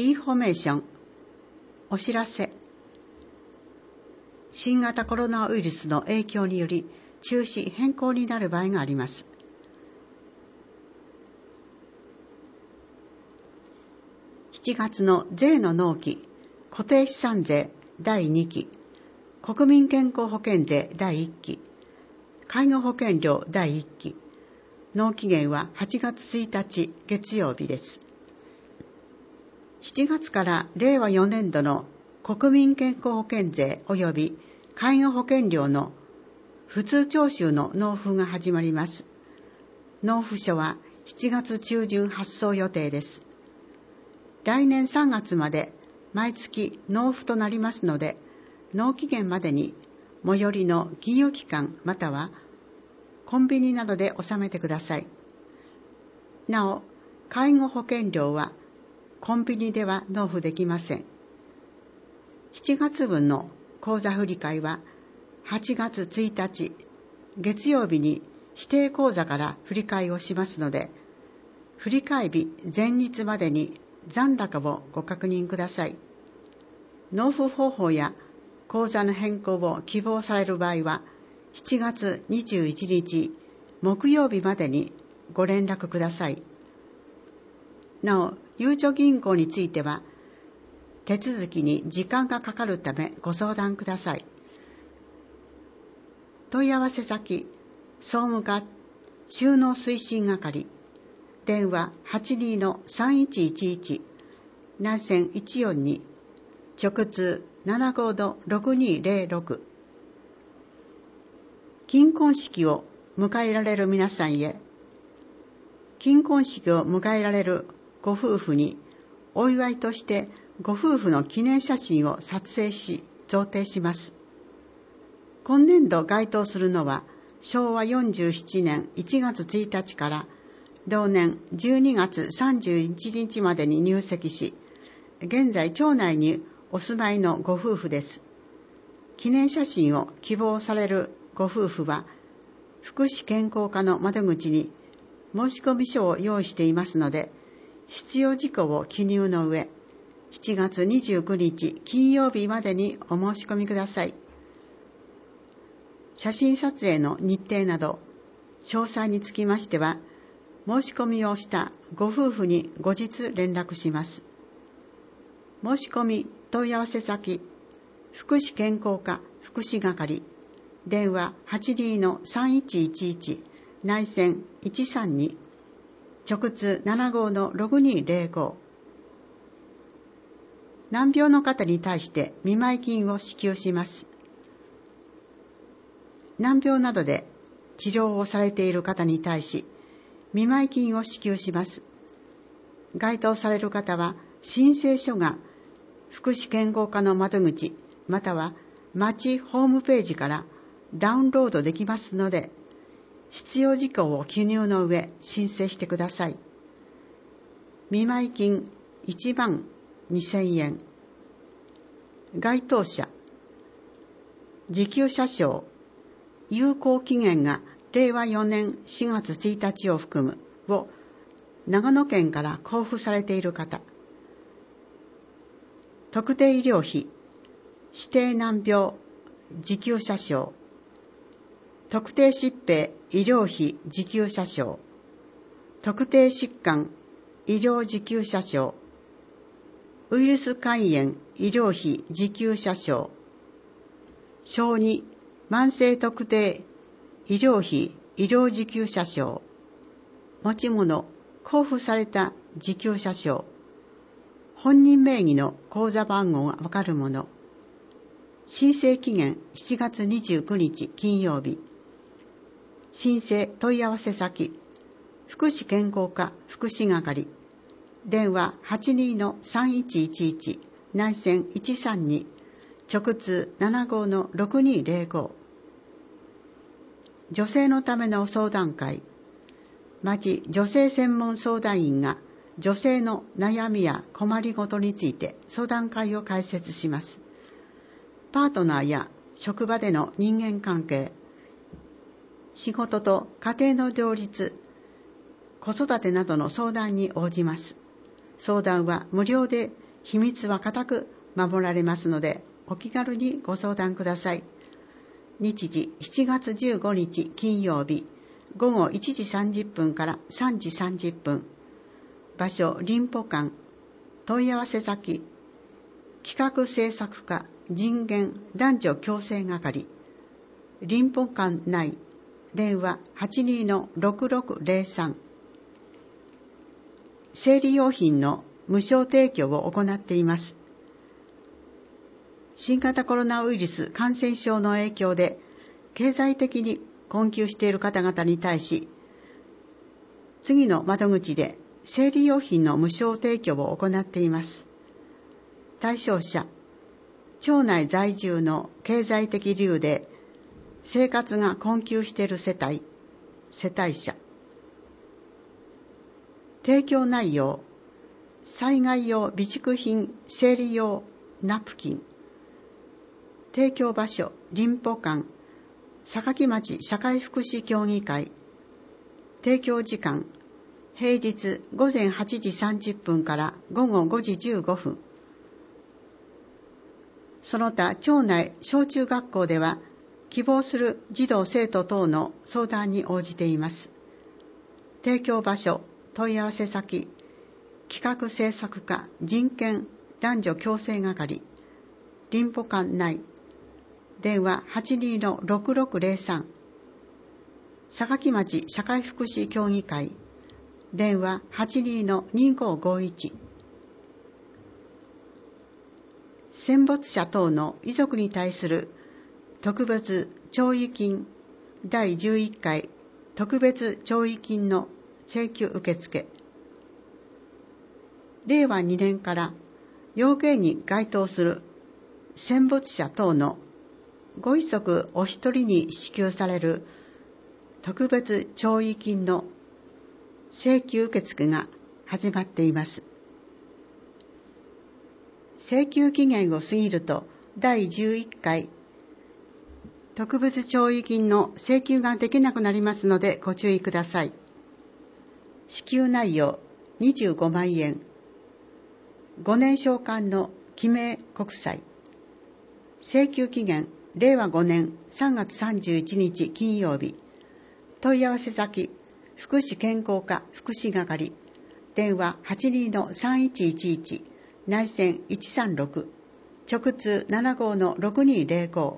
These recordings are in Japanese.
インフォメーション、お知らせ。新型コロナウイルスの影響により中止変更になる場合があります。7月の税の納期、固定資産税第2期、国民健康保険税第1期、介護保険料第1期、納期限は8月1日月曜日です。7月から令和4年度の国民健康保険税及び介護保険料の普通徴収の納付が始まります。納付書は7月中旬発送予定です。来年3月まで毎月納付となりますので、納期限までに最寄りの金融機関またはコンビニなどで納めてください。なお、介護保険料はコンビニでは納付できません。7月分の口座振替は8月1日月曜日に指定口座から振替をしますので、振替日前日までに残高をご確認ください。納付方法や口座の変更を希望される場合は、7月21日木曜日までにご連絡ください。なお、ゆうちょ銀行については、手続きに時間がかかるためご相談ください。問い合わせ先、総務課収納推進係、電話 82-3111、内線142、直通 75-6206。金婚式を迎えられる皆さんへ、金婚式を迎えられるご夫婦にお祝いとしてご夫婦の記念写真を撮影し贈呈します。今年度該当するのは昭和47年1月1日から同年12月31日までに入籍し、現在町内にお住まいのご夫婦です。記念写真を希望されるご夫婦は、福祉健康課の窓口に申込書を用意していますので、必要事項を記入の上、7月29日金曜日までにお申し込みください。写真撮影の日程など、詳細につきましては、申し込みをしたご夫婦に後日連絡します。申し込み問い合わせ先、福祉健康課福祉係、電話 82-3111、内線132、直通 75-6205。難病の方に対して見舞金を支給します。難病などで治療をされている方に対し、見舞金を支給します。該当される方は、申請書が福祉健康課の窓口、または町ホームページからダウンロードできますので、必要事項を記入の上申請してください。見舞金12000円。該当者、受給者証、有効期限が令和4年4月1日を含むを長野県から交付されている方、特定医療費、指定難病受給者証、特定疾病医療費受給者証、特定疾患医療受給者証、ウイルス肝炎医療費受給者証、小児慢性特定医療費医療受給者証、持ち物交付された受給者証、本人名義の口座番号がわかるもの、申請期限7月29日金曜日、申請問い合わせ先、福祉健康課福祉係、電話 82-3111、内線132、直通 75-6205。女性のための相談会、町女性専門相談員が女性の悩みや困りごとについて相談会を開設します。パートナーや職場での人間関係、仕事と家庭の両立、子育てなどの相談に応じます。相談は無料で秘密は固く守られますので、お気軽にご相談ください。日時7月15日金曜日、午後1時30分から3時30分。場所、林保館。問い合わせ先、企画制作課人権男女共生係。林保館内。電話 82-6603。生理用品の無償提供を行っています。新型コロナウイルス感染症の影響で経済的に困窮している方々に対し、次の窓口で生理用品の無償提供を行っています。対象者、町内在住の経済的理由で生活が困窮している世帯者。提供内容、災害用備蓄品生理用ナプキン。提供場所、林保館、榊町社会福祉協議会。提供時間、平日午前8時30分から午後5時15分。その他、町内小中学校では、希望する児童生徒等の相談に応じています。提供場所、問い合わせ先、企画制作課人権男女共生係。林保館内。電話 82-6603。榊町社会福祉協議会。電話 82-2551。戦没者等の遺族に対する特別弔慰金第11回特別弔慰金の請求受付。令和2年から要件に該当する戦没者等のご遺族お一人に支給される特別弔慰金の請求受付が始まっています。請求期限を過ぎると第11回特別弔慰金の請求ができなくなりますのでご注意ください。支給内容25万円。5年償還の記名国債。請求期限令和5年3月31日金曜日。問い合わせ先、福祉健康課福祉係。電話 82-3111 内線136。直通75-6205。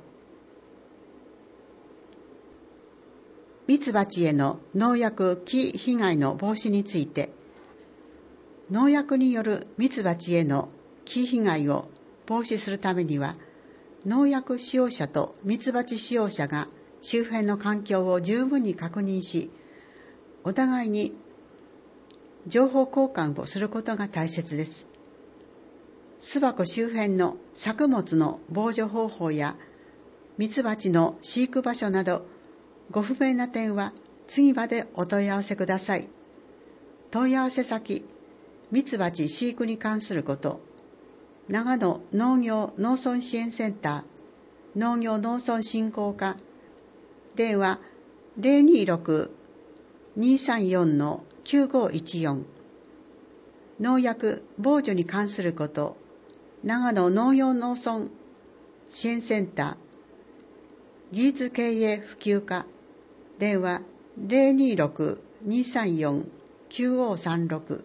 ミツバチへの農薬寄被害の防止について、農薬によるミツバチへの寄被害を防止するためには、農薬使用者とミツバチ使用者が周辺の環境を十分に確認し、お互いに情報交換をすることが大切です。巣箱周辺の作物の防除方法やミツバチの飼育場所など、ご不明な点は次までお問い合わせください。問い合わせ先、ミツバチ飼育に関すること、長野農業農村支援センター、農業農村振興課、電話 026-234-9514。農薬防除に関すること、長野農業農村支援センター、技術経営普及課、電話 026-234-9536。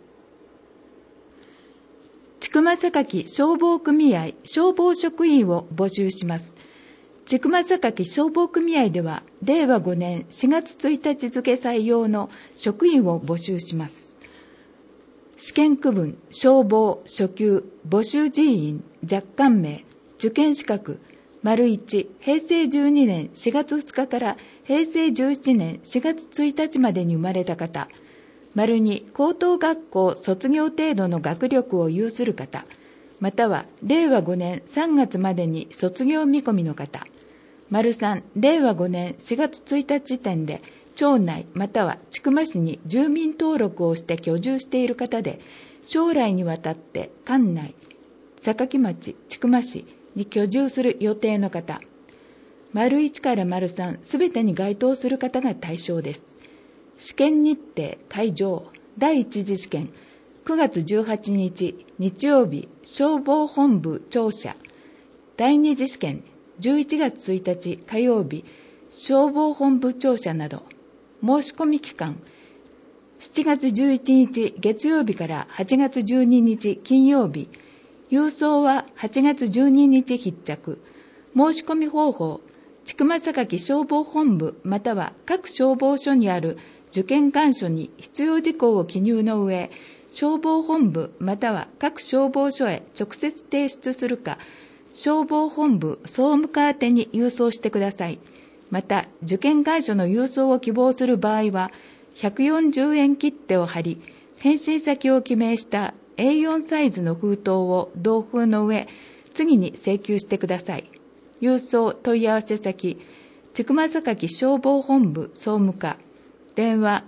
千曲榊消防組合消防職員を募集します。千曲榊消防組合では、令和5年4月1日付採用の職員を募集します。試験区分、消防、初級、募集人員、若干名、受験資格、1、平成12年4月2日から平成17年4月1日までに生まれた方、2、高等学校卒業程度の学力を有する方、または令和5年3月までに卒業見込みの方、3、令和5年4月1日時点で町内または千曲市に住民登録をして居住している方で、将来にわたって管内、榊町、千曲市に居住する予定の方、1から3すべてに該当する方が対象です。試験日程、会場、第一次試験、 9月18日日曜日消防本部庁舎第二次試験11月1日火曜日消防本部庁舎など申し込み期間7月11日月曜日から8月12日金曜日郵送は8月12日必着申し込み方法千曲榊消防本部または各消防署にある受験願書に必要事項を記入の上消防本部または各消防署へ直接提出するか消防本部総務課宛てに郵送してください。また受験願書の郵送を希望する場合は140円切手を貼り返信先を記名した A4 サイズの封筒を同封の上次に請求してください。郵送問い合わせ先千曲榊消防本部総務課電話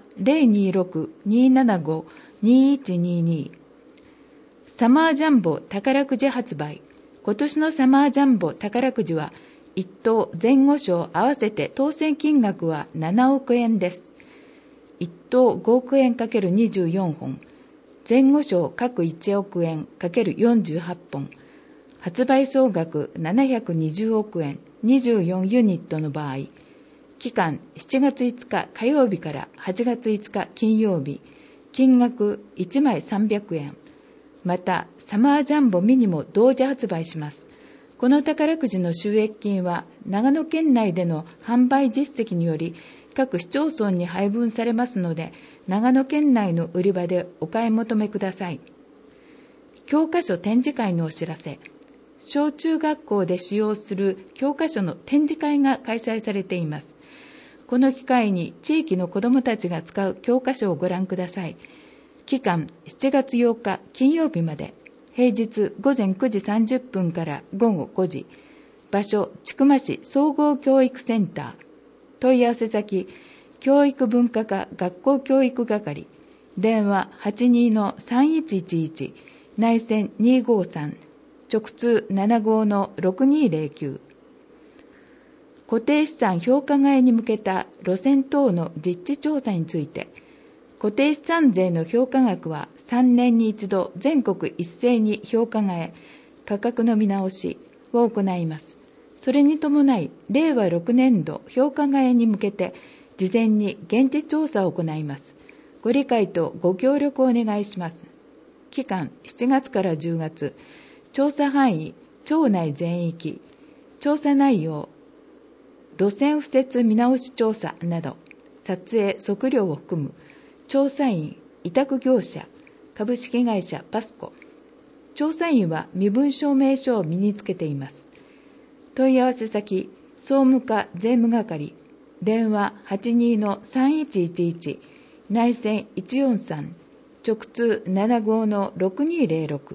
026-275-2122 サマージャンボ宝くじ発売今年のサマージャンボ宝くじは1等前後賞合わせて当選金額は7億円です。1等5億円 ×24 本前後賞各1億円 ×48 本発売総額720億円24ユニットの場合期間7月5日火曜日から8月5日金曜日金額1枚300円またサマージャンボミニも同時発売します。この宝くじの収益金は長野県内での販売実績により各市町村に配分されますので長野県内の売り場でお買い求めください。教科書展示会のお知らせ小中学校で使用する教科書の展示会が開催されています。この機会に地域の子どもたちが使う教科書をご覧ください。期間7月8日金曜日まで平日午前9時30分から午後5時場所千曲市総合教育センター問い合わせ先教育文化課学校教育係電話 82-3111 内線253直通75-6209固定資産評価外に向けた路線等の実地調査について固定資産税の評価額は3年に一度全国一斉に評価替え、価格の見直しを行います。それに伴い、令和6年度評価替えに向けて事前に現地調査を行います。ご理解とご協力をお願いします。期間7月から10月、調査範囲、町内全域、調査内容、路線敷設見直し調査など、撮影・測量を含む調査員、委託業者、株式会社パスコ。調査員は身分証明書を身につけています。問い合わせ先、総務課税務係、電話 82-3111、内線143、直通75-6206。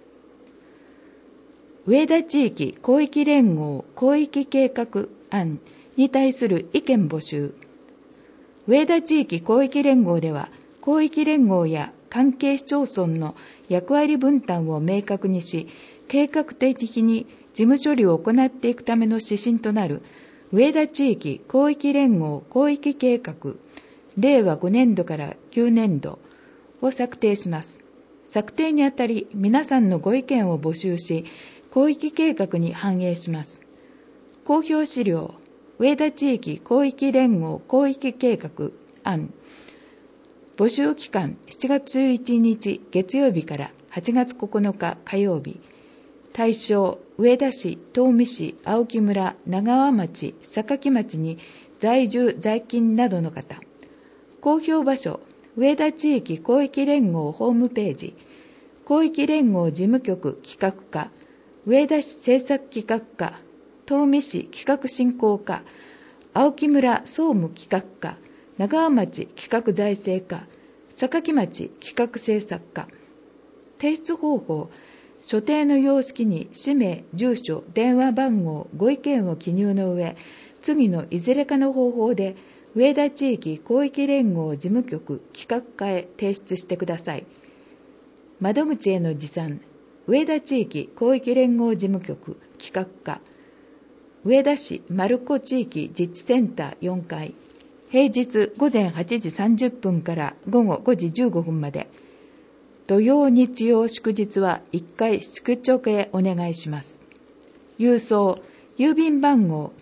上田地域広域連合広域計画案に対する意見募集。上田地域広域連合では、広域連合や関係市町村の役割分担を明確にし、計画的に事務処理を行っていくための指針となる上田地域広域連合広域計画、令和5年度から9年度を策定します。策定にあたり、皆さんのご意見を募集し、広域計画に反映します。公表資料、上田地域広域連合広域計画案。募集期間7月11日月曜日から8月9日火曜日。対象、上田市、東御市、青木村、長川町、榊町に在住在勤などの方。公表場所、上田地域広域連合ホームページ。広域連合事務局企画課、上田市政策企画課、東御市企画振興課、青木村総務企画課、長川町企画財政課、榊町企画政策課。提出方法、所定の様式に氏名、住所、電話番号、ご意見を記入の上、次のいずれかの方法で上田地域広域連合事務局企画課へ提出してください。窓口への持参、上田地域広域連合事務局企画課、上田市丸子地域実地センター4階、平日午前8時30分から午後5時15分まで。 土曜日曜祝日は1回宿直へお願いします。郵送郵便番号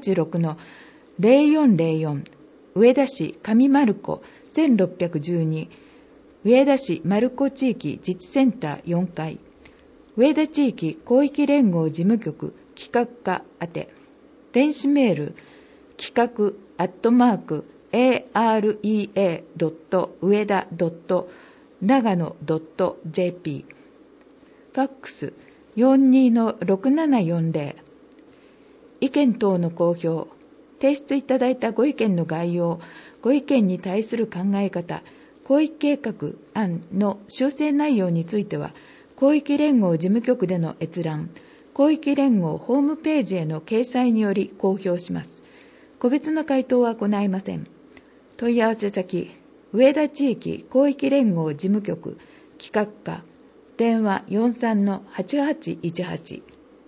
386-0404 上田市上丸子1612上田市丸子地域自治センター4階上田地域広域連合事務局企画課宛て電子メール企画@area.ueda.nagano.jp ファックス 42-6740 意見等の公表提出いただいたご意見の概要ご意見に対する考え方広域計画案の修正内容については広域連合事務局での閲覧広域連合ホームページへの掲載により公表します。個別の回答は行いません。問い合わせ先上田地域広域連合事務局企画課電話 43-8818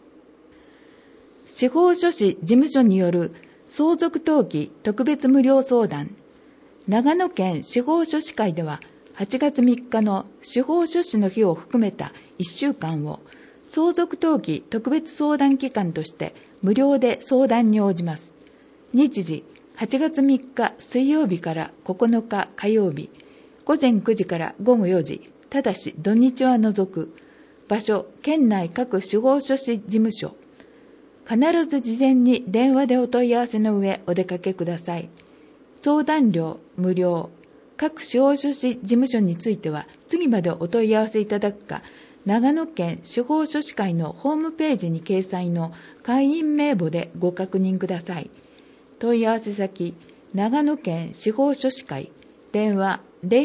司法書士事務所による相続登記特別無料相談長野県司法書士会では8月3日の司法書士の日を含めた1週間を相続登記特別相談期間として無料で相談に応じます。日時8月3日水曜日から9日火曜日午前9時から午後4時ただし土日は除く場所県内各司法書士事務所必ず事前に電話でお問い合わせの上お出かけください。相談料無料各司法書士事務所については次までお問い合わせいただくか長野県司法書士会のホームページに掲載の会員名簿でご確認ください。問い合わせ先長野県司法書士会電話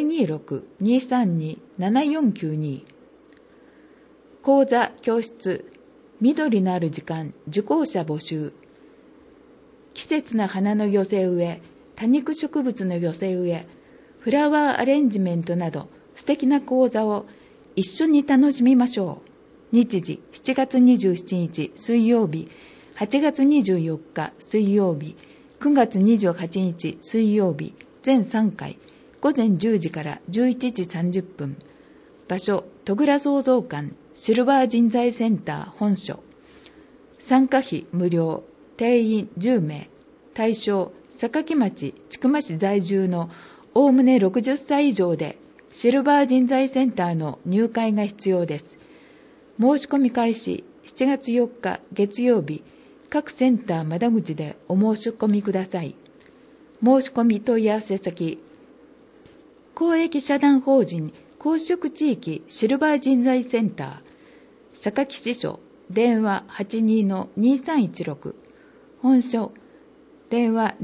026-232-7492 講座教室緑のある時間受講者募集季節の花の寄せ植え多肉植物の寄せ植えフラワーアレンジメントなど素敵な講座を一緒に楽しみましょう。日時7月27日水曜日8月24日水曜日9月28日水曜日全3回午前10時から11時30分場所戸倉創造館シルバー人材センター本所参加費無料定員10名対象坂町千曲市在住のおおむね60歳以上でシルバー人材センターの入会が必要です。申し込み開始7月4日月曜日各センター窓口でお申し込みください。申し込み問い合わせ先公益社団法人公職地域シルバー人材センター坂木支所電話 82-2316 本所電話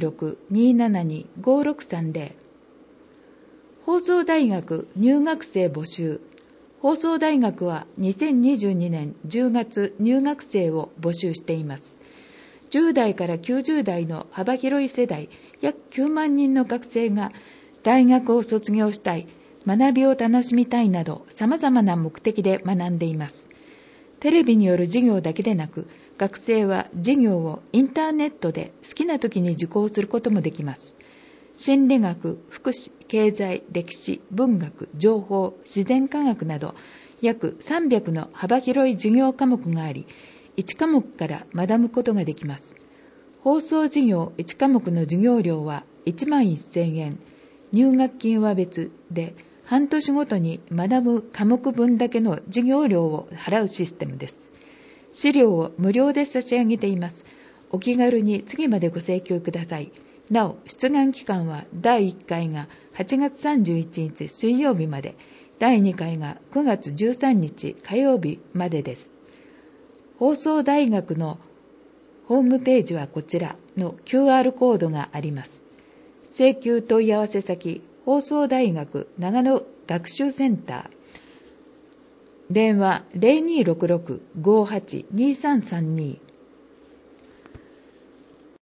026-272-5630 放送大学入学生募集放送大学は2022年10月入学生を募集しています。10代から90代の幅広い世代約9万人の学生が大学を卒業したい、学びを楽しみたいなど様々な目的で学んでいます。テレビによる授業だけでなく、学生は授業をインターネットで好きな時に受講することもできます。心理学、福祉、経済、歴史、文学、情報、自然科学など約300の幅広い授業科目があり、1科目から学ぶことができます。放送授業1科目の授業料は11,000円、入学金は別で半年ごとに学ぶ科目分だけの授業料を払うシステムです。資料を無料で差し上げています。お気軽に次までご請求ください。なお、出願期間は第1回が8月31日水曜日まで、第2回が9月13日火曜日までです。放送大学のホームページはこちらの QR コードがあります。請求問い合わせ先、放送大学長野学習センター。電話 0266-58-2332